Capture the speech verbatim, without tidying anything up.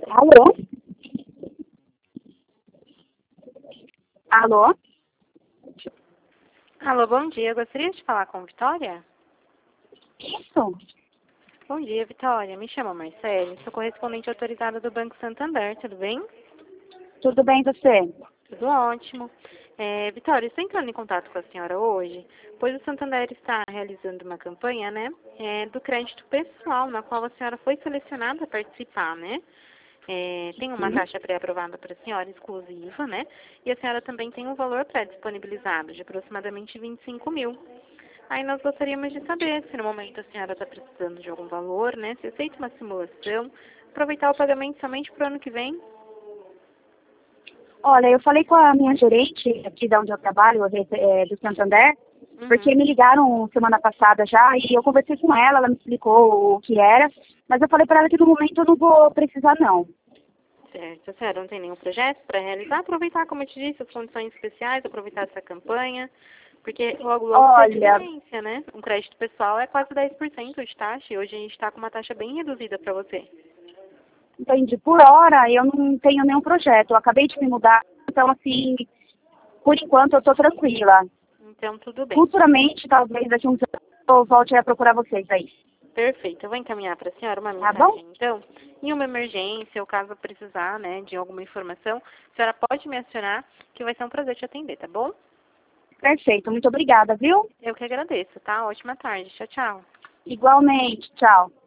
Alô? Alô? Alô, bom dia. Eu gostaria de falar com Vitória? Isso? Bom dia, Vitória. Me chamo Marcele, sou correspondente autorizada do Banco Santander, tudo bem? Tudo bem você? Tudo ótimo. É, Vitória, estou entrando em contato com a senhora hoje, pois o Santander está realizando uma campanha, né, é, do crédito pessoal, na qual a senhora foi selecionada a participar, né? É, tem uma Sim. taxa pré-aprovada para a senhora exclusiva, né? E a senhora também tem um valor pré-disponibilizado de aproximadamente vinte e cinco mil. Aí nós gostaríamos de saber se no momento a senhora está precisando de algum valor, né? Se aceita uma simulação, aproveitar o pagamento somente para o ano que vem. Olha, eu falei com a minha gerente aqui de onde eu trabalho, é, do Santander, porque Uhum. me ligaram semana passada já e eu conversei com ela, ela me explicou o que era, mas eu falei para ela que no momento eu não vou precisar não. Certo. A senhora não tem nenhum projeto para realizar? Aproveitar, como eu te disse, as condições especiais, aproveitar essa campanha, porque logo, logo sai de Olha, vigência, né? Um crédito pessoal é quase dez por cento de taxa e hoje a gente está com uma taxa bem reduzida para você. entendi, por hora eu não tenho nenhum projeto, eu acabei de me mudar, então assim, por enquanto eu estou tranquila. Então, tudo bem. Futuramente, talvez daqui uns anos, eu volte a procurar vocês aí. Perfeito. Eu vou encaminhar para a senhora uma Tá bom? mensagem. Então, em uma emergência ou caso precisar, né, de alguma informação, a senhora pode me acionar, que vai ser um prazer te atender, tá bom? Perfeito, muito obrigada, viu? Eu que agradeço, tá? Ótima tarde. Tchau, tchau. Igualmente, tchau.